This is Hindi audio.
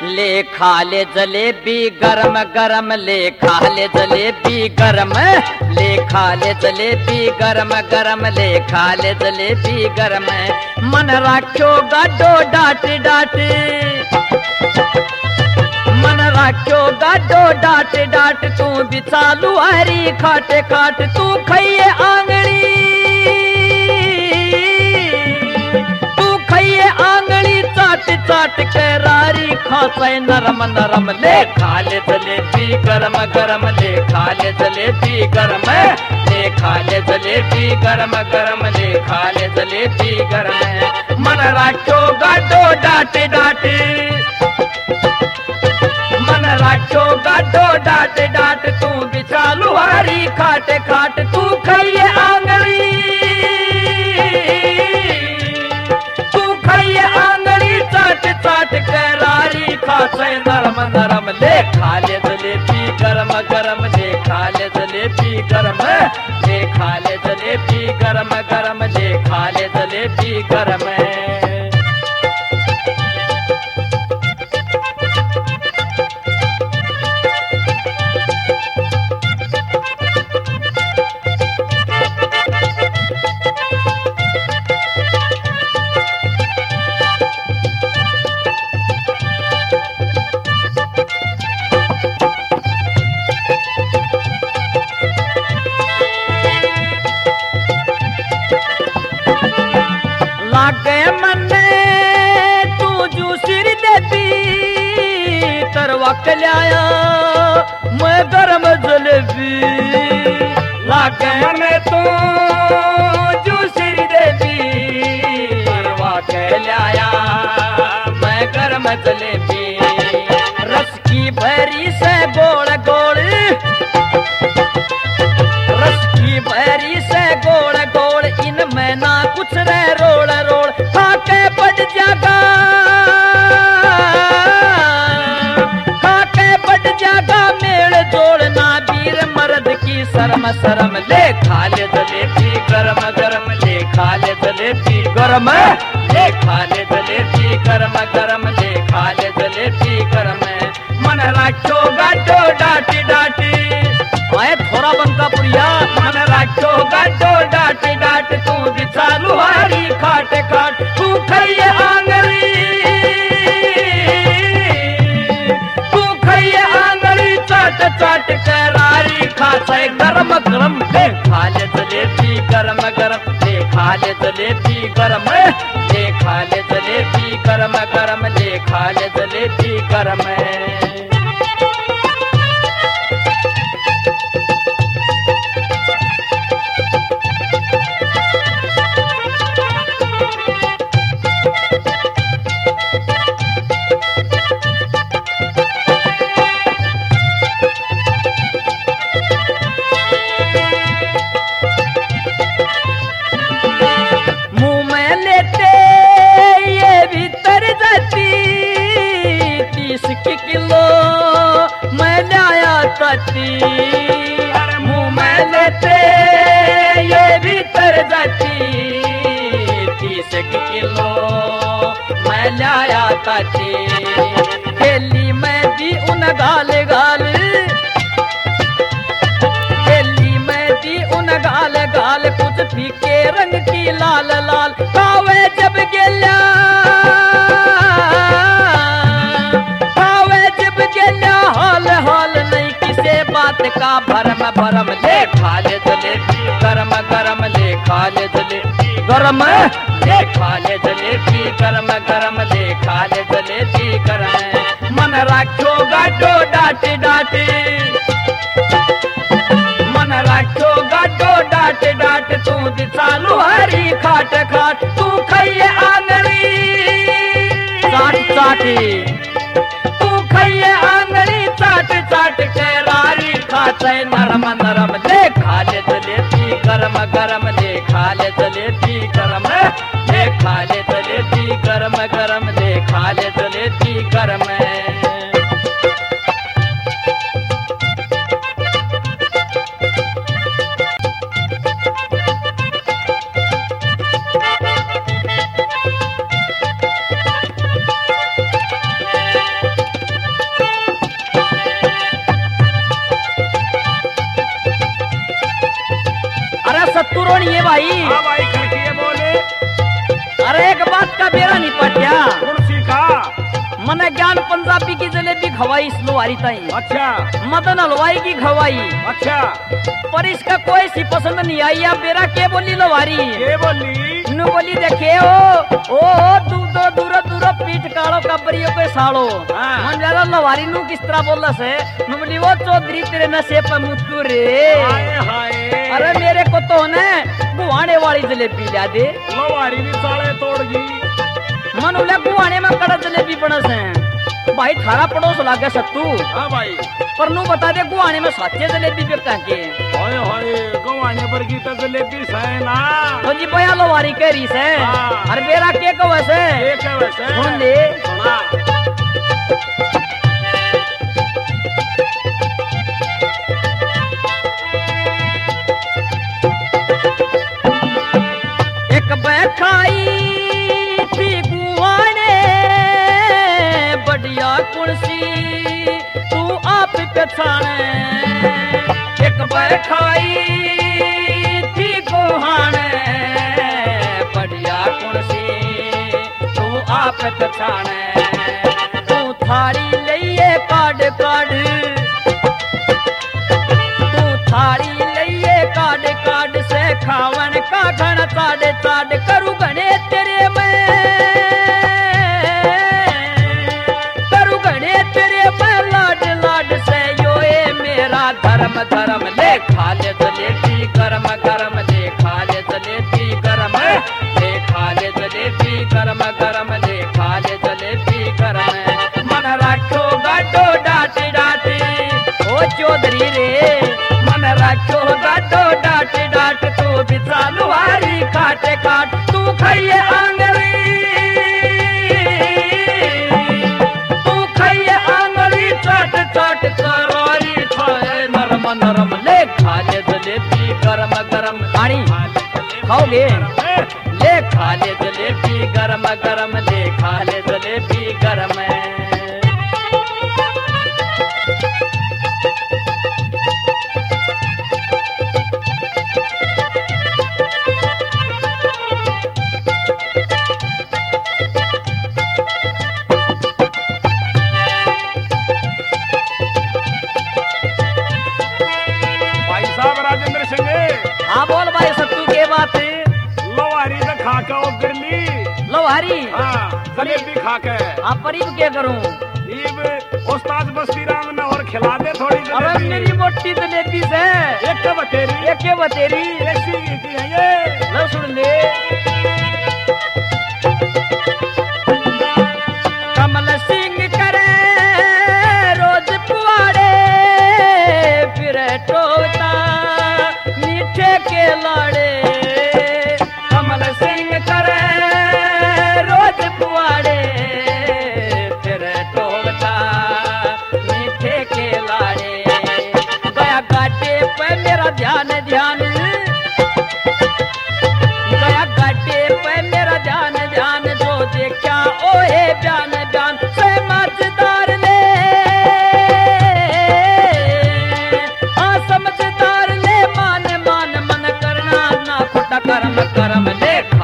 ले खा ले जलेबी गरम गरम, ले खा ले जलेबी गरम, ले खा ले जलेबी गरम गरम, ले खा ले जलेबी गरम। मन राख्यो गाडो डाट डाट, मन राख्यो गाडो डाट डाट, तू भी चालू हरी खाट खाट, तू खइए आंगली, तू खइए आंगली चाट चाट करारी खासाए नरम नरम। ले खा ले जलेबी गरम गरम, ले खा ले जलेबी गरम, ले खा ले जलेबी गरम गरम, ले खा ले जलेबी गरम। मन राख्यो गाडो डाट डाट, मन राख्यो गाडो डाट डाट, तू भी चालू हरी खाट खाट, तू खइए आंगली, तू खइए आंगली चाट चाट करारी खासे नरम नरम। ले खा ले जलेबी गरम गरम, ले खा ले जलेबी गरम, ले खा ले जलेबी गरम गरम, ले खा ले जलेबी गरम। लागे मन्ने तू जू सिर देती तरवा के लाया मैं गरम जलेबी। लागे मन्ने तू जू सिर देती तरवा के लाया मैं गरम जलेबी। रस की भरी से गोड़ गोड़, रस की भरी से गोड़ गोड़, इनमें ना कुछ रह रोड़ रोड़, खाके बढ़ जागा, खाके बढ़ जागा मेल जोड़, ना वीर मर्द की शर्म शर्म। ले खा ले जलेबी गरम गरम, ले खा ले जलेबी गरम, ले खा ले जलेबी गरम गरम, ले खा ले जलेबी गरम। मन राख्यो गाडो डाट डाट, आए थोड़ा बनका पुड़िया। मन राख्यो गाडो डाट डाट, तू भी चालू हरी खाट खाट, तू खइए आंगली, तू खइए आंगली चाट चाट करारी खासाए गरम गरम। ले खा ले जलेबी गरम गरम, ले खा ले जलेबी गरम, ले खा ले जलेबी गरम गरम, ले खा ले जलेबी गरम। मुँह में लेते ये भीतर जाती 30 किलो मैं लाया ताती। थैली में दी उन गाल गाल, थैली में दी उन गाल गाल, कुछ फीके रंग की लाल लाल, खावे जब गेल्या, खावे जब गेल्या हाल हाल नहीं किसे बात का भरम भरम। ले खा ले जलेबी गरम गरम, ले खा ले जलेबी गरम, ले खा ले जलेबी गरम गरम, ले खा ले जलेबी गरम। मन राख्यो गाडो डाट डाट, मन राख्यो गाडो डाट डाट, तू दी चालू हरी खाट खाट, तू खइए आंगली चाट चाटी, तू खइए आंगली चाट चाट करारी खाते नरम नरम। ले खा ले जलेबी गरम गरम, ले खा ले जलेबी गरम, ले खा ले जलेबी गरम गरम, ले खा ले जलेबी गरम। भाई। हाँ भाई खड़की बोले। अरे एक बात का बेरा नहीं पटिया। कौन सीखा? मने ज्ञान पंजाबी की जलेबी खवाई इस लोहारी ताई। अच्छा मदन हलवाई की खवाई। अच्छा पर इसका कोई सी पसंद नहीं आई। या बेरा के बोली लोहारी? ये बोली नु बोली देखे ओ दूधो दूर दूर पीठ कालो कबरियो पे सालो। हाँ। मन जरा लोहारी नु किस तरह बोला से? नु बोली वो चौधरी तेरे नशे पे मुत्तू रे। हाय हाय। अरे मेरे को तो ने गुवाने वाली जलेबी ला दे। लोहारी भी साले तोड़ गई। मन उले गुवाने में कड़ा जलेबी बनस है। भाई थारा पड़ोस लागे सत्तू। हाँ भाई पर नु बता दे गुवाने में साचे जलेबी पे के। हाय हाय गवाने पर की तो जलेबी है ना। तो जी बया लोहारी कह रही से। हाँ। अरे बेरा के को वैसे एक है वैसे। सुन ले। सुना। एक बैठाई थी गुवाने बढ़िया कुर्सी तू आप पछाने। एक बैठाई थी गुहाने बढ़िया कुर्सी तू आप पछाने। तू थारी लइए काड काड तू थारी लइए काड काड से खावन का घन चाड चाड करू गणे तेरे में करू गणे तेरे में लाड लाड से यो ए मेरा धर्म धर्म ले खा ले जलेबी गरम गरम ले खा ले जलेबी गरम ले खा ले जलेबी गरम गरम ले खा ले जलेबी गरम। मन रखो गाटो डाटी डाटी ओ चौधरी रे। मन रखो गाटो डाटी डाट तू बिचा लुहारी काटे काट तू खाइए आंगली तू खाइए आंगली चाट चाट करोरी खाए नरम नरम ले खा ले जलेबी गरम गरम। पानी खाओगे? ले खा ले जलेबी गरम गरम ले खा ले जलेबी गरम। भाई साहब राजेंद्र सिंह। हाँ बोल भाई सत्तू के बात। लोहारी तो खा के उगर ली। लोहारी हाँ जलेबी खा के। आप परीब क्या करूं? ईब उस्ताद बस्ती राम ने और खिला दे थोड़ी अरे जलेबी। मेरी मोटी जलेबी से एक के बतेरी एक के बतेरी ऐसी की है ये। लो सुन ले। कमल सिंह करे रोज पुआड़े फिर टोता मीठे के लाड़े। कमल सिंह करे रोज पुआड़े फिर टोता मीठे के लाड़े। गया गाटे पे मेरा ध्यान ध्यान गया गाटे पे मेरा ध्यान ध्यान जो देखा ओए बयान बयान से समझदार ले समझदार ले मान मान मन करना ना खोटा कर्म कर्म ले